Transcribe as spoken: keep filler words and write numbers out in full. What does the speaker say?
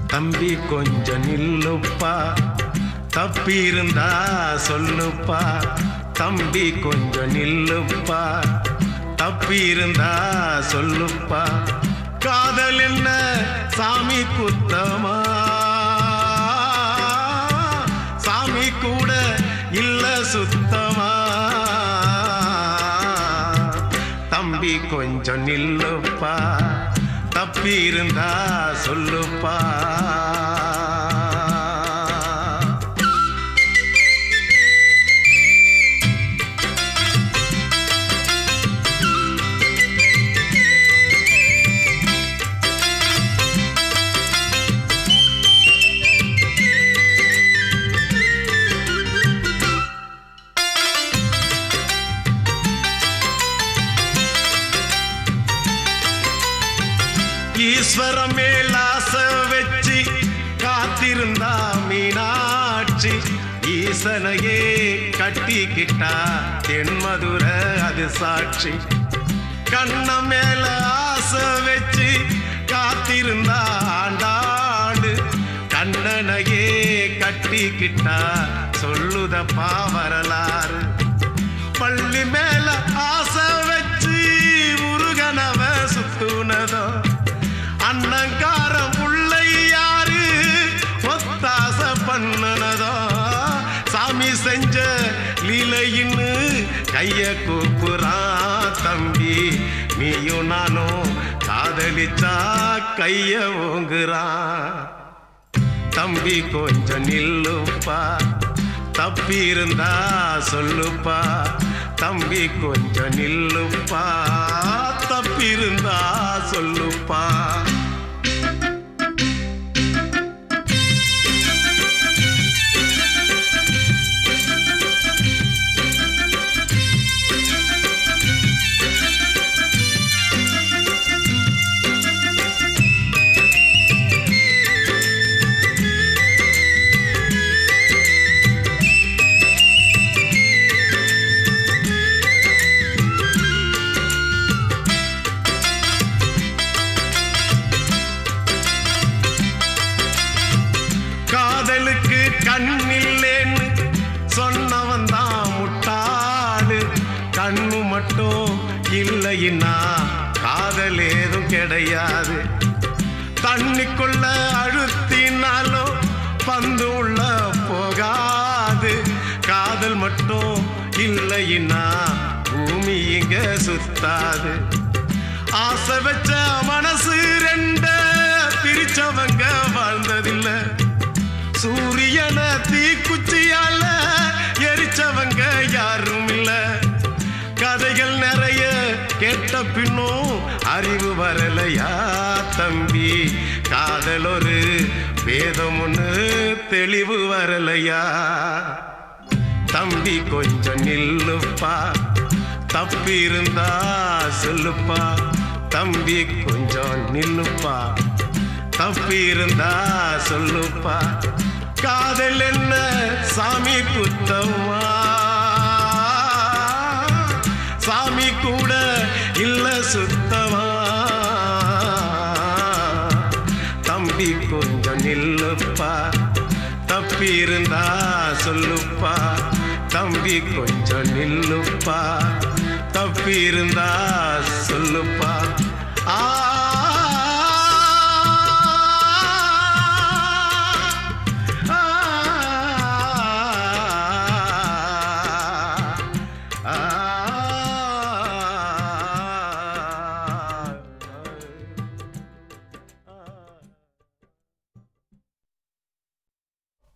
தம்பி கொஞ்சம் நில்லுப்பா, தப்பி இருந்தா சொல்லுப்பா. தம்பி கொஞ்சம் நில்லுப்பா, தப்பி இருந்தா சொல்லுப்பா. காதல் என்ன சாமி குத்தமா, சாமி கூட இல்ல சுத்தமா. தம்பி கொஞ்சம் நில்லுப்பா, தப்பி இருந்தா சொல்லுப்பா. ஈஸ்வரம் மேலாச வச்சு காத்திருந்தா மீனாட்சி, ஈசனையே கட்டிக்கிட்டா தென்மதுர அது சாட்சி. கண்ண மேல ஆசை வச்சு காத்திருந்தா ஆண்டாண்டு, கண்ணனையே கட்டிக்கிட்டா சொல்லுதப்பா வரலாறு. பள்ளி மேல ஆசை வச்சு முருகனவ சுத்துனதோ, அண்ணங்காரம் உள்ளை யாரு ஒத்தாச பண்ணனதோ. சாமி செஞ்ச லீலையின்னு கைய கூப்புறான் தம்பி, நீயும் நானும் காதலிச்சா கைய ஓங்குறான். தம்பி கொஞ்சம் நில்லுப்பா, தப்பி இருந்தா சொல்லுப்பா. தம்பி கொஞ்சம் நில்லுப்பா, தப்பி இருந்தா சொல்லுப்பா. காதலுக்கு கண்ணில்லேன்னு சொன்னவன் தான் முட்டாளு. கண்ணு மட்டும் இல்லைன்னா காதல் ஏதும் கிடையாது. தண்ணிக்குள்ள அழுத்தினாலும் பந்து உள்ள போகாது. காதல் மட்டும் இல்லைன்னா பூமி இங்க சுத்தாது. ஆசை வச்ச மனசு ரெண்ட பிரிச்சவங்க வாழ்ந்ததில்லை. சூரியனை தீக்குச்சியால எரிச்சவங்க யாரும் இல்ல. கதைகள் நிறைய கேட்ட பின்னும் அறிவு வரலையா தம்பி, காதல் ஒரு வேதம் ஒண்ணு தெளிவு வரலையா. தம்பி கொஞ்சம் நில்லுப்பா, தப்பி இருந்தா சொல்லுப்பா. தம்பி கொஞ்சம் நில்லுப்பா, தப்பி இருந்தா சொல்லுப்பா. காதல் என்ன சாமி குத்தமா, சாமி கூட இல்ல சுத்தமா. தம்பி கொஞ்சம் நில்லுப்பா, தப்பி இருந்தா சொல்லுப்பா. தம்பி கொஞ்சம் நில்லுப்பா, தப்பி இருந்தா சொல்லுப்பா.